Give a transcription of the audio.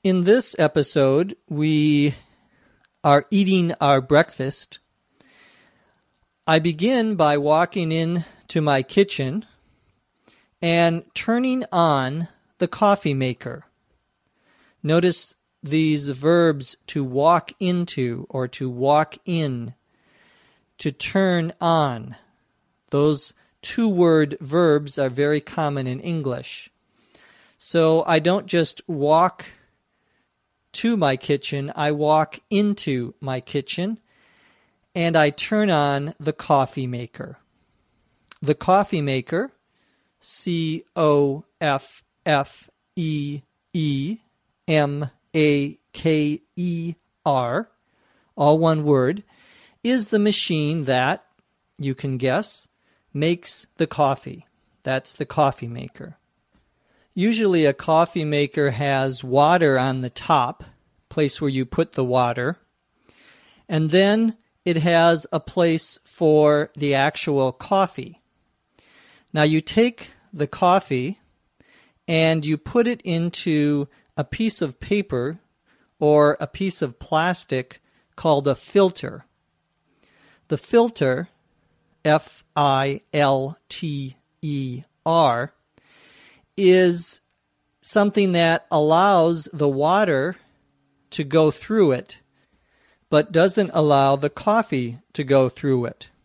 In this episode, we are eating our breakfast. I begin by walking in to my kitchen and turning on the coffee maker. Notice these verbs to walk into or to walk in, to turn on. Those two-word verbs are very common in English. So I don't just walk to my kitchen, I walk into my kitchen and I turn on the coffee maker. The coffee maker, COFFEEMAKER, all one word, is the machine that, you can guess, makes the coffee. That's the coffee maker. Usually a coffee maker has water on the top, place where you put the water, and then it has a place for the actual coffee. Now you take the coffee and you put it into a piece of paper or a piece of plastic called a filter. The filter, F-I-L-T-E-R, is something that allows the water to go through it, but doesn't allow the coffee to go through it.